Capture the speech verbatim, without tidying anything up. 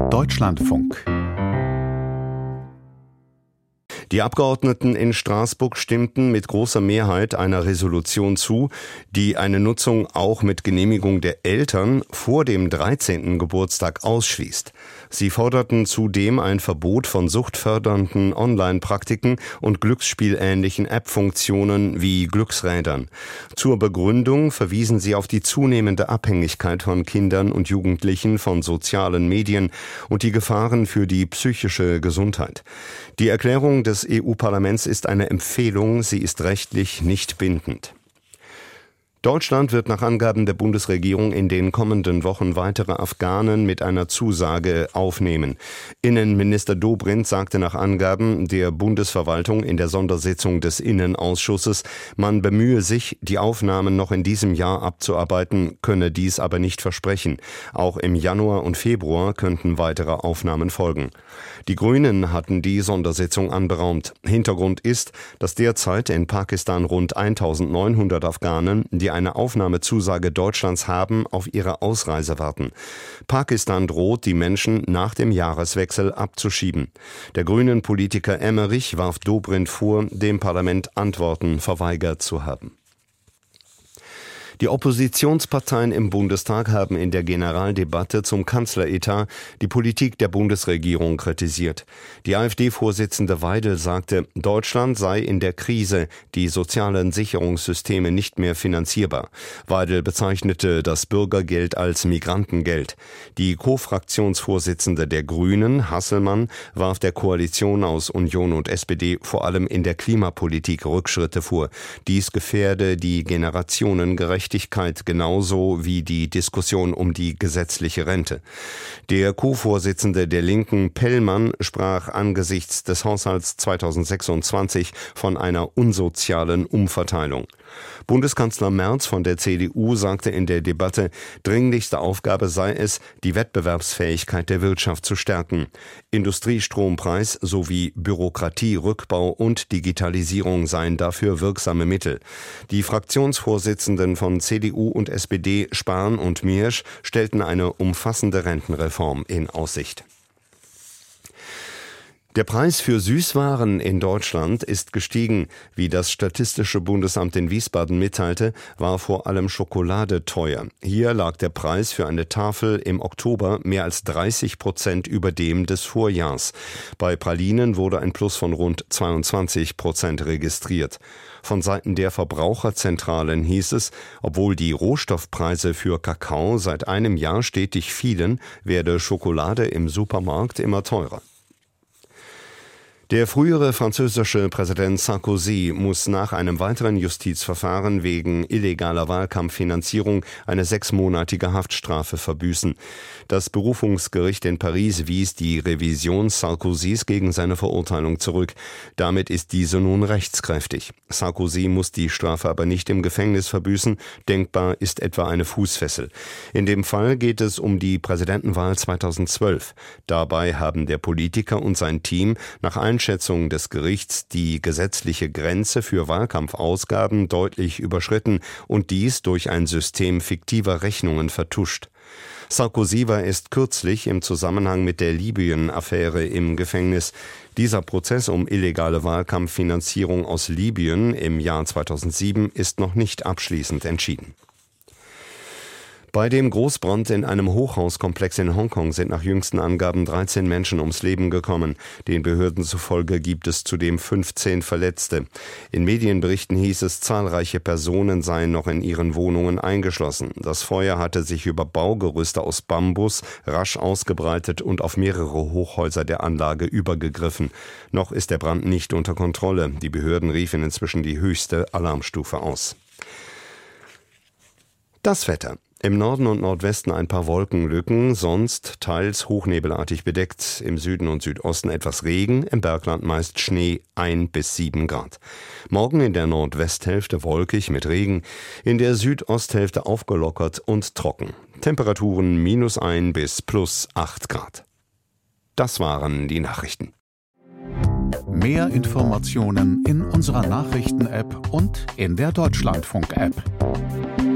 Deutschlandfunk. Die Abgeordneten in Straßburg stimmten mit großer Mehrheit einer Resolution zu, die eine Nutzung auch mit Genehmigung der Eltern vor dem dreizehnten Geburtstag ausschließt. Sie forderten zudem ein Verbot von suchtfördernden Online-Praktiken und glücksspielähnlichen App-Funktionen wie Glücksrädern. Zur Begründung verwiesen sie auf die zunehmende Abhängigkeit von Kindern und Jugendlichen von sozialen Medien und die Gefahren für die psychische Gesundheit. Die Erklärung des E U-Parlaments ist eine Empfehlung, sie ist rechtlich nicht bindend. Deutschland wird nach Angaben der Bundesregierung in den kommenden Wochen weitere Afghanen mit einer Zusage aufnehmen. Innenminister Dobrindt sagte nach Angaben der Bundesverwaltung in der Sondersitzung des Innenausschusses, man bemühe sich, die Aufnahmen noch in diesem Jahr abzuarbeiten, könne dies aber nicht versprechen. Auch im Januar und Februar könnten weitere Aufnahmen folgen. Die Grünen hatten die Sondersitzung anberaumt. Hintergrund ist, dass derzeit in Pakistan rund eintausendneunhundert Afghanen, die eine Aufnahmezusage Deutschlands haben, auf ihre Ausreise warten. Pakistan droht, die Menschen nach dem Jahreswechsel abzuschieben. Der grünen Politiker Emmerich warf Dobrindt vor, dem Parlament Antworten verweigert zu haben. Die Oppositionsparteien im Bundestag haben in der Generaldebatte zum Kanzleretat die Politik der Bundesregierung kritisiert. Die AfD-Vorsitzende Weidel sagte, Deutschland sei in der Krise, die sozialen Sicherungssysteme nicht mehr finanzierbar. Weidel bezeichnete das Bürgergeld als Migrantengeld. Die Co-Fraktionsvorsitzende der Grünen, Hasselmann, warf der Koalition aus Union und S P D vor allem in der Klimapolitik Rückschritte vor. Dies gefährde die Generationengerechtigkeit genauso wie die Diskussion um die gesetzliche Rente. Der Co-Vorsitzende der Linken, Pellmann, sprach angesichts des Haushalts zweitausendsechsundzwanzig von einer unsozialen Umverteilung. Bundeskanzler Merz von der C D U sagte in der Debatte, dringlichste Aufgabe sei es, die Wettbewerbsfähigkeit der Wirtschaft zu stärken. Industriestrompreis sowie Bürokratierückbau und Digitalisierung seien dafür wirksame Mittel. Die Fraktionsvorsitzenden von C D U und S P D, Spahn und Miersch, stellten eine umfassende Rentenreform in Aussicht. Der Preis für Süßwaren in Deutschland ist gestiegen. Wie das Statistische Bundesamt in Wiesbaden mitteilte, war vor allem Schokolade teuer. Hier lag der Preis für eine Tafel im Oktober mehr als dreißig Prozent über dem des Vorjahrs. Bei Pralinen wurde ein Plus von rund zweiundzwanzig Prozent registriert. Von Seiten der Verbraucherzentralen hieß es, obwohl die Rohstoffpreise für Kakao seit einem Jahr stetig fielen, werde Schokolade im Supermarkt immer teurer. Der frühere französische Präsident Sarkozy muss nach einem weiteren Justizverfahren wegen illegaler Wahlkampffinanzierung eine sechsmonatige Haftstrafe verbüßen. Das Berufungsgericht in Paris wies die Revision Sarkozys gegen seine Verurteilung zurück. Damit ist diese nun rechtskräftig. Sarkozy muss die Strafe aber nicht im Gefängnis verbüßen. Denkbar ist etwa eine Fußfessel. In dem Fall geht es um die Präsidentenwahl zweitausendzwölf. Dabei haben der Politiker und sein Team nach Einschätzung des Gerichts die gesetzliche Grenze für Wahlkampfausgaben deutlich überschritten und dies durch ein System fiktiver Rechnungen vertuscht. Sarkozy war erst kürzlich im Zusammenhang mit der Libyen-Affäre im Gefängnis. Dieser Prozess um illegale Wahlkampffinanzierung aus Libyen im Jahr zweitausendsieben ist noch nicht abschließend entschieden. Bei dem Großbrand in einem Hochhauskomplex in Hongkong sind nach jüngsten Angaben dreizehn Menschen ums Leben gekommen. Den Behörden zufolge gibt es zudem fünfzehn Verletzte. In Medienberichten hieß es, zahlreiche Personen seien noch in ihren Wohnungen eingeschlossen. Das Feuer hatte sich über Baugerüste aus Bambus rasch ausgebreitet und auf mehrere Hochhäuser der Anlage übergegriffen. Noch ist der Brand nicht unter Kontrolle. Die Behörden riefen inzwischen die höchste Alarmstufe aus. Das Wetter. Im Norden und Nordwesten ein paar Wolkenlücken, sonst teils hochnebelartig bedeckt, im Süden und Südosten etwas Regen, im Bergland meist Schnee, ein bis sieben Grad. Morgen in der Nordwesthälfte wolkig mit Regen, in der Südosthälfte aufgelockert und trocken. Temperaturen minus ein bis plus acht Grad. Das waren die Nachrichten. Mehr Informationen in unserer Nachrichten-App und in der Deutschlandfunk-App.